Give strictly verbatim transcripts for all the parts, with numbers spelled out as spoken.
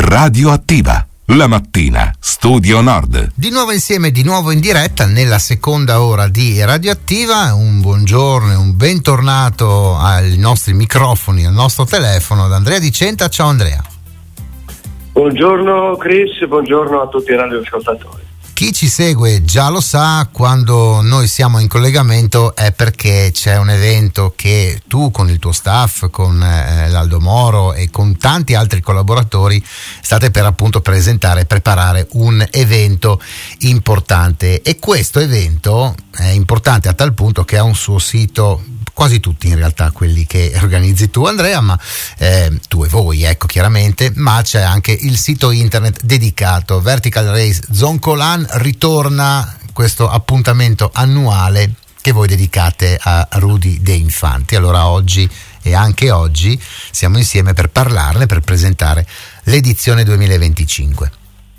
Radioattiva. La mattina, Studio Nord. Di nuovo insieme, di nuovo in diretta nella seconda ora di Radioattiva. Un buongiorno e un bentornato ai nostri microfoni, al nostro telefono, ad Andrea Di Centa. Ciao Andrea. Buongiorno Chris, buongiorno a tutti i radioascoltatori. Chi ci segue già lo sa, quando noi siamo in collegamento è perché c'è un evento che tu con il tuo staff, con eh, l'Aldo Moro e con tanti altri collaboratori state per appunto presentare e preparare un evento importante, e questo evento è importante a tal punto che ha un suo sito, quasi tutti in realtà quelli che organizzi tu Andrea, ma eh, tu e voi ecco chiaramente, ma c'è anche il sito internet dedicato. Vertical Race Zoncolan ritorna, questo appuntamento annuale che voi dedicate a Rudy De Infanti. Allora oggi e anche oggi siamo insieme per parlarne, per presentare l'edizione duemilaventicinque.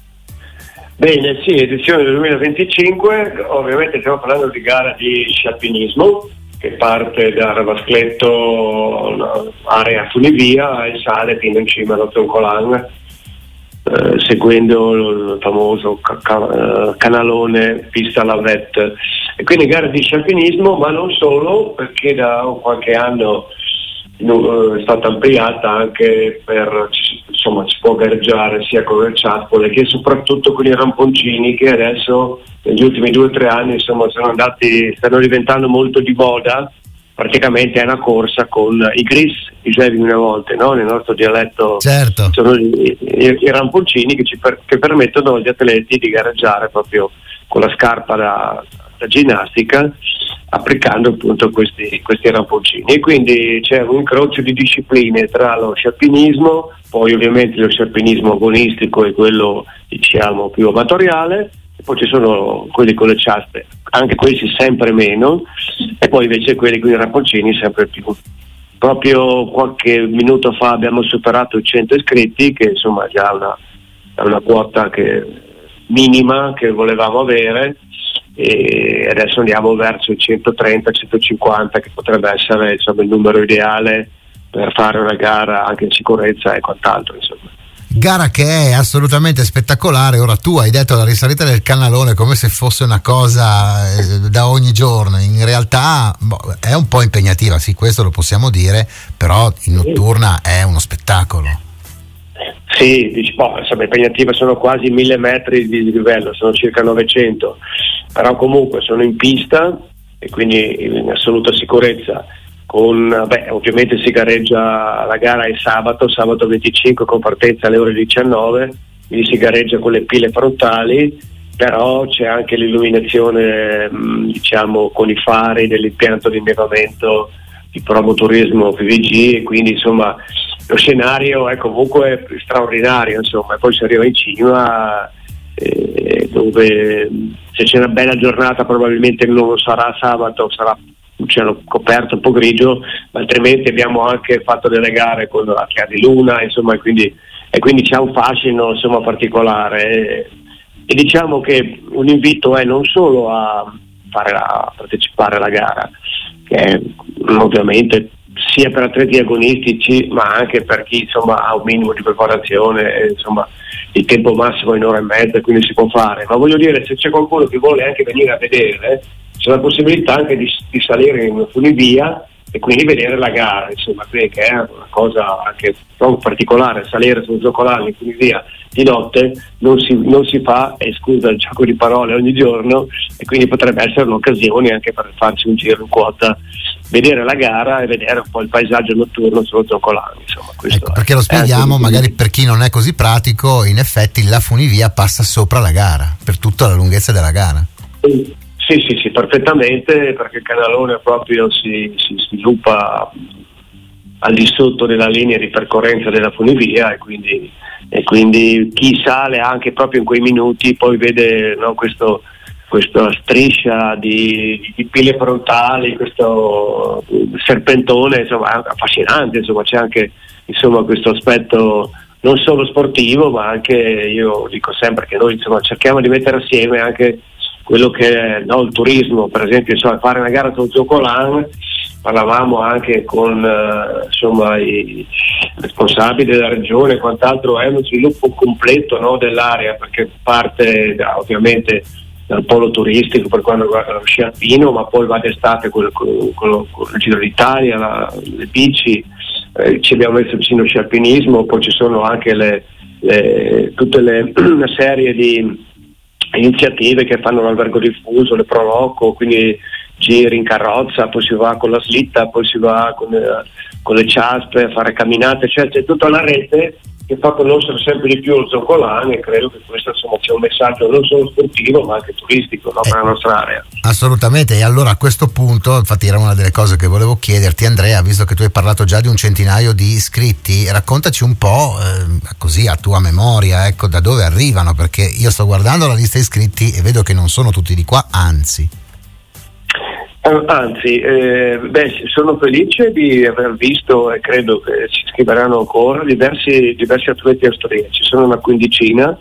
Bene, sì, edizione duemilaventicinque, ovviamente stiamo parlando di gara di scialpinismo che parte da Ravascletto, area funivia, e sale fino in cima allo Zoncolan, eh, seguendo il famoso ca- ca- canalone pista Lavette. E quindi gara di scialpinismo, ma non solo, perché da qualche anno no, è stata ampliata anche per, insomma, si può gareggiare sia con le ciappole che soprattutto con i ramponcini, che adesso negli ultimi due o tre anni insomma sono andati, stanno diventando molto di moda. Praticamente è una corsa con i gris, dicevi una volta, no? Nel nostro dialetto, certo. Sono i, i, i ramponcini che, ci per, che permettono agli atleti di gareggiare proprio con la scarpa da, da ginnastica, applicando appunto questi, questi ramponcini. E quindi c'è un incrocio di discipline tra lo scialpinismo, poi ovviamente lo scialpinismo agonistico e quello diciamo più amatoriale, e poi ci sono quelli con le ciaste, anche questi sempre meno, e poi invece quelli con i ramponcini sempre più. Proprio qualche minuto fa abbiamo superato i cento iscritti, che insomma è già una, una quota che, minima che volevamo avere, e adesso andiamo verso i centotrenta centocinquanta, che potrebbe essere insomma il numero ideale per fare una gara anche in sicurezza e quant'altro, insomma. Gara che è assolutamente spettacolare. Ora tu hai detto la risalita del canalone come se fosse una cosa eh, da ogni giorno, in realtà boh, è un po' impegnativa, sì, questo lo possiamo dire, però in notturna è uno spettacolo. Sì, dici, boh, insomma, impegnativa, sono quasi mille metri di livello, sono circa novecento, però comunque sono in pista e quindi in assoluta sicurezza. Con, beh, ovviamente si gareggia, la gara è sabato, sabato venticinque con partenza alle ore diciannove, quindi si gareggia con le pile frontali, però c'è anche l'illuminazione diciamo con i fari dell'impianto di innevamento di promoturismo P V G, e quindi insomma lo scenario è comunque straordinario, insomma, e poi si arriva in cima eh, dove se c'è una bella giornata probabilmente non lo sarà sabato, sarà cielo coperto un po' grigio, ma altrimenti abbiamo anche fatto delle gare con la chiara di luna, insomma, e quindi, e quindi c'è un fascino insomma particolare, e, e diciamo che un invito è non solo a fare la, a partecipare alla gara, che è ovviamente sia per atleti agonistici ma anche per chi insomma ha un minimo di preparazione, e, insomma il tempo massimo è un'ora e mezza, quindi si può fare, ma voglio dire, se c'è qualcuno che vuole anche venire a vedere, c'è la possibilità anche di, di salire in una funivia e quindi vedere la gara, insomma, che è una cosa anche proprio particolare. Salire sul Zoncolan in funivia di notte non si, non si fa, e scusa il gioco di parole, ogni giorno, e quindi potrebbe essere un'occasione anche per farci un giro in quota, vedere la gara e vedere un po' il paesaggio notturno sullo Zoncolan, insomma. Questo ecco, perché lo spieghiamo anche, magari per chi non è così pratico, in effetti la funivia passa sopra la gara per tutta la lunghezza della gara. Sì, sì, sì, perfettamente, perché il canalone proprio si, si sviluppa al di sotto della linea di percorrenza della funivia, e quindi, e quindi chi sale anche proprio in quei minuti poi vede, no, questo, questa striscia di, di pile frontali, questo serpentone, insomma, è affascinante, insomma, c'è anche insomma questo aspetto non solo sportivo, ma anche, io dico sempre che noi insomma cerchiamo di mettere assieme anche quello che è, no, il turismo, per esempio, insomma, fare una gara sullo Zoncolan, parlavamo anche con eh, insomma i responsabili della regione e quant'altro, è uno sviluppo completo, no, dell'area, perché parte da, ovviamente dal polo turistico per quanto riguarda lo sci alpino, ma poi va d'estate con, con, con, con il Giro d'Italia, la, le bici, eh, ci abbiamo messo vicino sci alpinismo, poi ci sono anche le, le, tutte le una serie di iniziative che fanno l'albergo diffuso, le Proloco, quindi giri in carrozza, poi si va con la slitta, poi si va con, eh, con le ciaspe a fare camminate, cioè c'è tutta la rete che fa conoscere sempre di più il Zoncolan, e credo che questo insomma sia un messaggio non solo sportivo ma anche turistico, no, eh, per la nostra area. Assolutamente. E allora a questo punto, infatti era una delle cose che volevo chiederti, Andrea, visto che tu hai parlato già di un centinaio di iscritti, raccontaci un po' eh, così a tua memoria, ecco, da dove arrivano, perché io sto guardando la lista iscritti e vedo che non sono tutti di qua, anzi Anzi, eh, beh, sono felice di aver visto, e credo che si iscriveranno ancora, diversi, diversi atleti austriaci, sono una quindicina,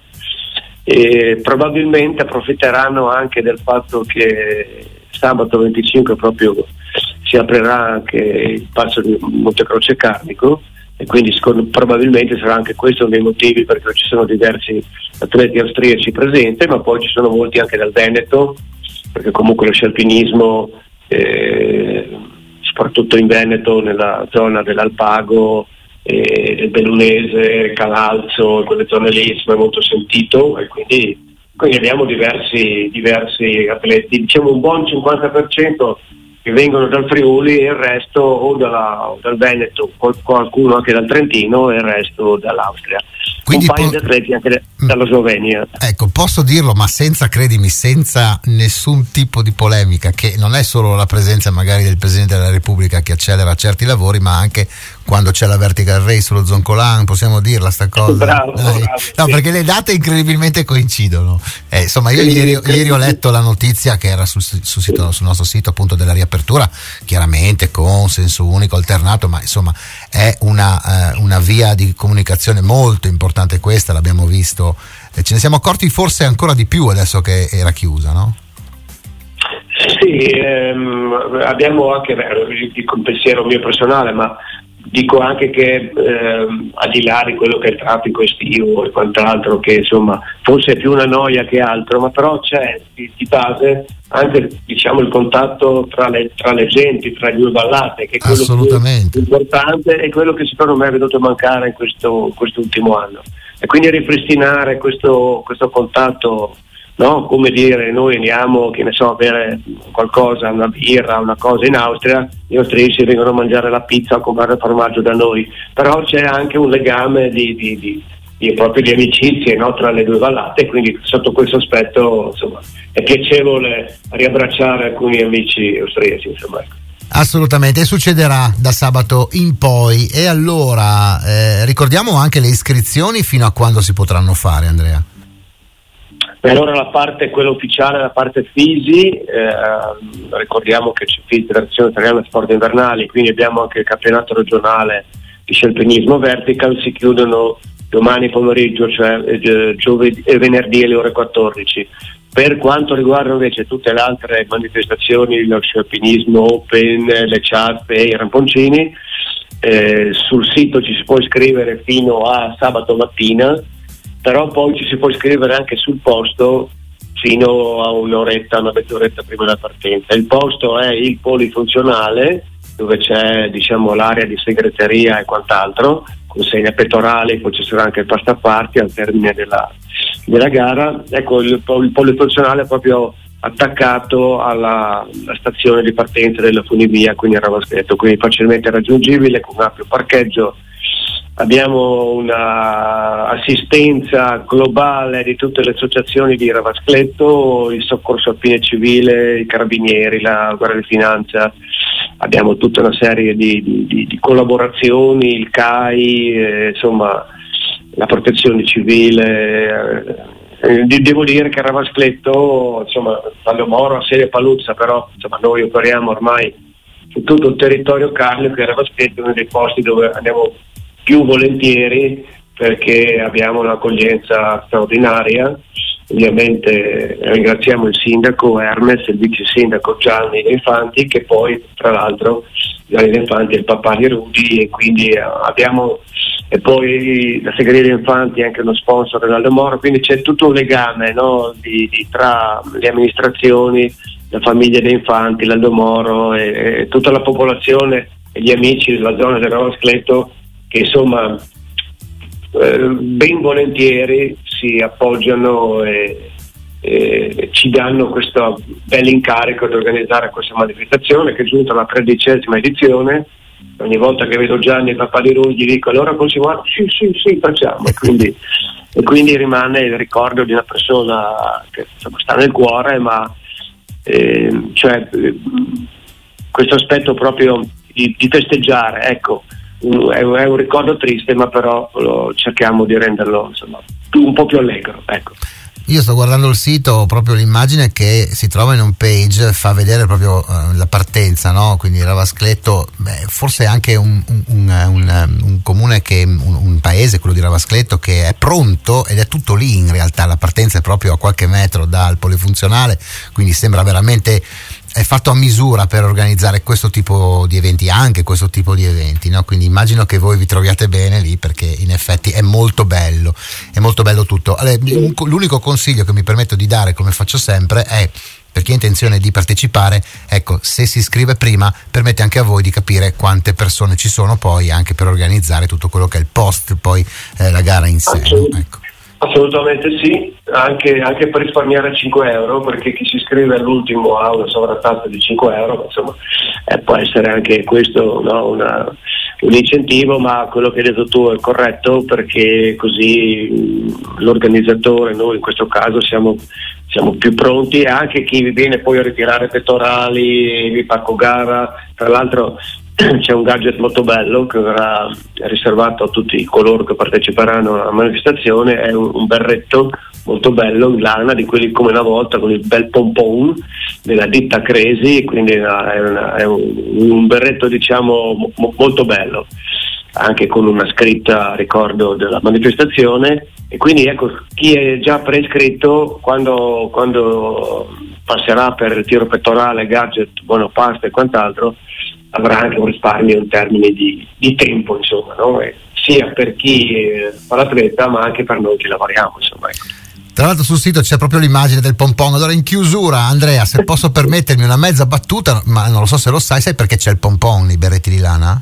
e probabilmente approfitteranno anche del fatto che sabato venticinque proprio si aprirà anche il passo di Montecroce Carnico, e quindi scon- probabilmente sarà anche questo uno dei motivi perché ci sono diversi atleti austriaci presenti, ma poi ci sono molti anche dal Veneto, perché comunque lo sci alpinismo, Eh, soprattutto in Veneto, nella zona dell'Alpago, eh, del Bellunese, Calalzo, quelle zone lì è molto sentito, e quindi, quindi abbiamo diversi, diversi atleti, diciamo un buon cinquanta per cento che vengono dal Friuli e il resto o, dalla, o dal Veneto, qualcuno anche dal Trentino e il resto dall'Austria. Quindi un paio po- di atleti anche de- dalla Slovenia. Ecco, posso dirlo, ma senza, credimi, senza nessun tipo di polemica, che non è solo la presenza magari del Presidente della Repubblica che accelera certi lavori, ma anche quando c'è la Vertical Race sullo Zoncolan, possiamo dirla sta cosa? Bravo, bravo, no, sì. Perché le date incredibilmente coincidono. Eh, insomma, io ieri, ieri ho letto la notizia che era sul, sul, sito, sul nostro sito appunto della riapertura, chiaramente con senso unico alternato, ma insomma è una, eh, una via di comunicazione molto importante questa, l'abbiamo visto, e ce ne siamo accorti forse ancora di più adesso che era chiusa, no? Sì, ehm, abbiamo anche, beh, dico un pensiero mio personale, ma dico anche che ehm, al di là di quello che è il traffico estivo e quant'altro, che insomma forse è più una noia che altro, ma però c'è di, di base anche, diciamo, il contatto tra le, tra le genti, tra le due vallate, che è quello assolutamente più importante e quello che secondo me è venuto a mancare in questo quest'ultimo anno, e quindi ripristinare questo, questo contatto, no? Come dire, noi andiamo, che ne so, a bere qualcosa, una birra, una cosa in Austria, gli austriaci vengono a mangiare la pizza o a comprare il formaggio da noi, però c'è anche un legame di, di, di, di proprio di amicizie, no? Tra le due vallate, quindi sotto questo aspetto insomma è piacevole riabbracciare alcuni amici austriaci, insomma. Assolutamente, e succederà da sabato in poi. E allora eh, ricordiamo anche le iscrizioni, fino a quando si potranno fare, Andrea? E allora la parte, quella ufficiale, la parte fisi, eh, ricordiamo che c'è Federazione Italiana Sport Invernali, quindi abbiamo anche il campionato regionale di sci alpinismo vertical, si chiudono domani pomeriggio, cioè eh, giovedì e venerdì alle ore quattordici. Per quanto riguarda invece tutte le altre manifestazioni, lo sci alpinismo open, le ciaspe e i ramponcini, eh, sul sito ci si può iscrivere fino a sabato mattina, però poi ci si può iscrivere anche sul posto fino a un'oretta, una mezz'oretta prima della partenza. Il posto è il polifunzionale, dove c'è, diciamo, l'area di segreteria e quant'altro, consegna pettorali, poi ci sarà anche il passaparti al termine della, della gara. Ecco, il, il polifunzionale è proprio attaccato alla, alla stazione di partenza della funivia, quindi a Ravaschetto, quindi facilmente raggiungibile, con un ampio parcheggio. Abbiamo una assistenza globale di tutte le associazioni di Ravaschetto, il Soccorso Alpino Civile, i Carabinieri, la Guardia di Finanza. Abbiamo tutta una serie di, di, di collaborazioni, il C A I, eh, insomma la Protezione Civile. Eh, devo dire che a Ravaschetto, insomma, Valdemoro, Serie Paluzza, però insomma noi operiamo ormai su tutto il territorio carnico, e Ravaschetto è uno dei posti dove andiamo più volentieri, perché abbiamo un'accoglienza straordinaria. Ovviamente ringraziamo il sindaco Hermes e il vice sindaco Gianni Infanti, che poi tra l'altro Giardini degli Infanti è il papà di Rudy, e quindi abbiamo, e poi la segreteria degli Infanti è anche uno sponsor dell'Aldo Moro, quindi c'è tutto un legame, no, di, di, tra le amministrazioni, la famiglia dei Infanti, l'Aldo Moro e, e tutta la popolazione e gli amici della zona del Ravascleto, che insomma eh, ben volentieri si appoggiano e, e ci danno questo bel incarico di organizzare questa manifestazione, che è giunta alla tredicesima edizione. Ogni volta che vedo Gianni, il papà di Rudy, gli dico: allora continuiamo? Sì, sì, sì, facciamo. E quindi, e quindi rimane il ricordo di una persona che insomma, sta nel cuore, ma eh, cioè eh, questo aspetto proprio di, di festeggiare, ecco, un, è, è un ricordo triste, ma però lo cerchiamo di renderlo insomma un po' più allegro, ecco. Io sto guardando il sito, proprio l'immagine che si trova in home page fa vedere proprio uh, la partenza, no? Quindi Ravascleto, beh, forse anche un, un, un, un comune, che un, un paese, quello di Ravascleto, che è pronto, ed è tutto lì in realtà. La partenza è proprio a qualche metro dal polifunzionale, quindi sembra veramente è fatto a misura per organizzare questo tipo di eventi, anche questo tipo di eventi, no? Quindi immagino che voi vi troviate bene lì, perché in effetti è molto bello, è molto bello tutto. Allora, l'unico consiglio che mi permetto di dare, come faccio sempre, è per chi ha intenzione di partecipare, ecco, se si iscrive prima permette anche a voi di capire quante persone ci sono poi, anche per organizzare tutto quello che è il post, poi eh, la gara in sé, no? Ecco. Assolutamente sì, anche, anche per risparmiare cinque euro, perché chi si iscrive all'ultimo ha una sovrattassa di cinque euro, insomma eh, può essere anche questo, no, una, un incentivo, ma quello che hai detto tu è corretto, perché così mh, l'organizzatore, noi in questo caso siamo, siamo più pronti, e anche chi viene poi a ritirare pettorali, vi parco gara. Tra l'altro c'è un gadget molto bello che verrà riservato a tutti coloro che parteciperanno alla manifestazione, è un, un berretto molto bello in lana, di quelli come una volta, con il bel pompon della ditta Cresi, quindi è, una, è un, un berretto diciamo mo, molto bello, anche con una scritta a ricordo della manifestazione. E quindi ecco, chi è già prescritto, quando, quando passerà per il tiro pettorale, gadget, buona pasta e quant'altro, avrà anche un risparmio in termini di, di tempo, insomma, no? E sia per chi fa l'atleta, ma anche per noi che lavoriamo, insomma, ecco. Tra l'altro sul sito c'è proprio l'immagine del pompon. Allora, in chiusura, Andrea, se posso permettermi una mezza battuta, ma non lo so se lo sai, sai perché c'è il pompon nei berretti di lana?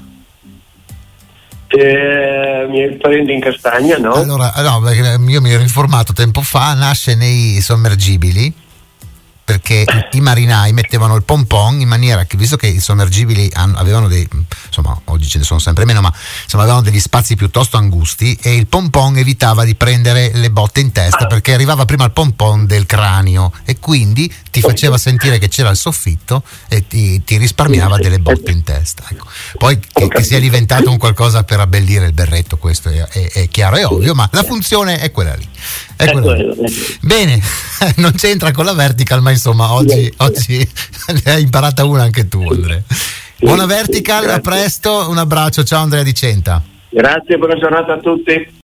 Eh, mi prendi in castagna, no? Allora, no, perché io mi ero informato tempo fa, nasce nei sommergibili, perché i marinai mettevano il pompon in maniera che, visto che i sommergibili hanno, avevano dei, insomma oggi ce ne sono sempre meno, ma insomma avevano degli spazi piuttosto angusti, e il pompon evitava di prendere le botte in testa, perché arrivava prima il pompon del cranio e quindi ti faceva sentire che c'era il soffitto e ti, ti risparmiava delle botte in testa, ecco. Poi che, che sia diventato un qualcosa per abbellire il berretto, questo è, è, è chiaro, è ovvio, ma la funzione è quella lì, è quella lì. Bene, non c'entra con la vertical, ma insomma oggi, oggi ne hai imparata una anche tu, Andrea. Buona vertical, a presto, un abbraccio, ciao Andrea Di Centa. Grazie, buona giornata a tutti.